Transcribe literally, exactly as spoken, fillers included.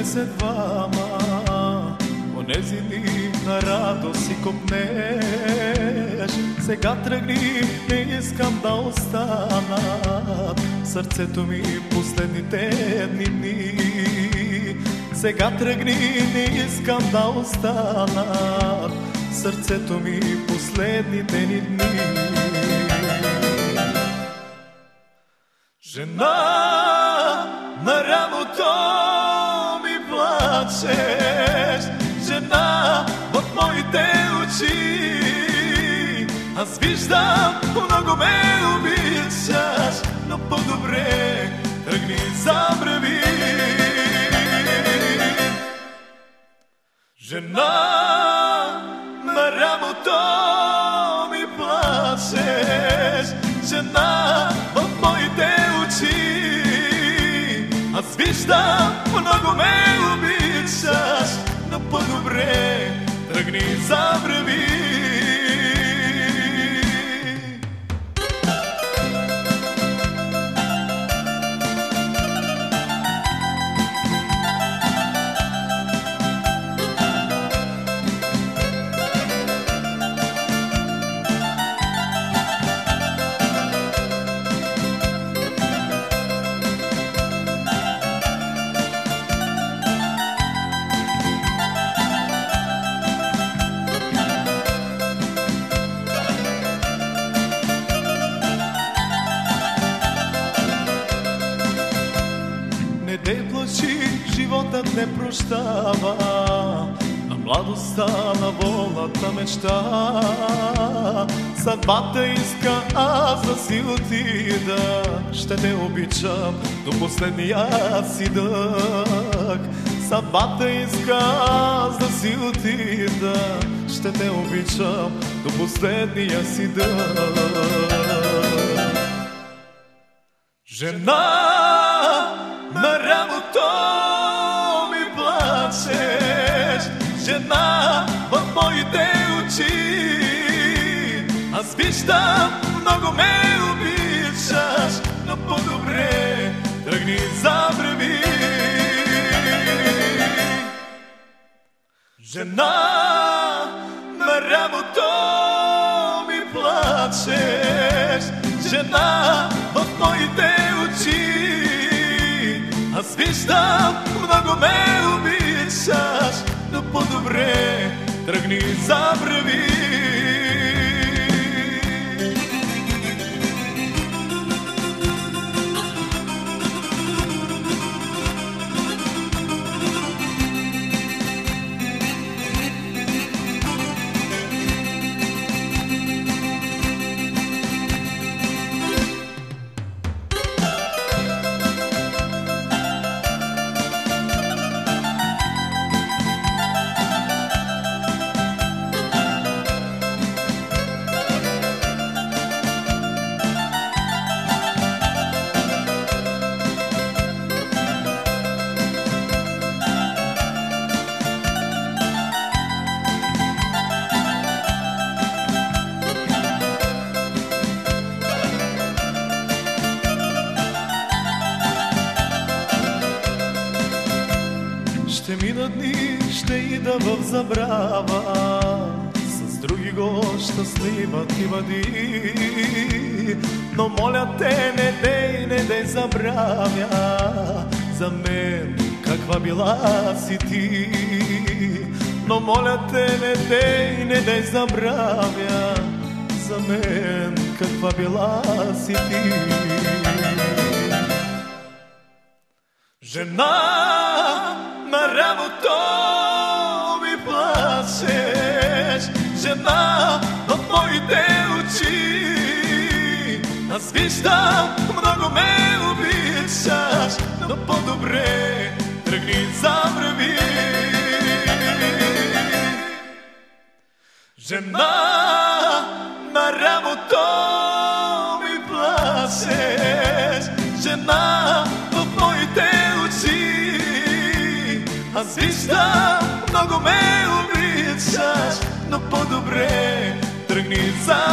сме се двама, онези дни на радост си копнеш. Сега тръгни, не искам да остана сърцето ми последните дни дни. Сега тръгни, не искам да остана сърцето ми последните ни дни. Жена, на рамото ми плачеш, жена, в моите очи аз виждам, много ме обичаш, но по-добре тръгни, забрави. Жена, на рамото ми плачеш, жена, в моите очи аз виждам, много ме обичаш, но по-добре тръгни, забрави. Не дей плачи, животът не прощава, а младостта на волната мечта. Съдбата иска аз да си отида, ще те обичам до последния си дъх. Съдбата иска аз да си отида, ще те обичам до последния си дъх. Жена, на рамото ми плачеш, жена, в моите очи аз виждам, много ме обичаш, но по-добре тръгни, забрави. Жена, на рамото ми плачеш, жена, в моите очи аз виждам, много ме обичаш, но по-добре тръгни, забрави. Ще минат дни, ще ида в забрава, с други го щастлива ти бъди. Но моля те, не дей, не дей забравя за мен каква била си ти. Но моля те, не дей, не дей забравя за мен каква била си ти. Жена, на рамото ми плачеш, жена, в моите очи аз виждам, много ме обичаш, но по-добре тръгни, забрави. Жена, на рамото ми плачеш, жена, в моите очи аз виждам, много ме обичаш, но по-добре тръгни, за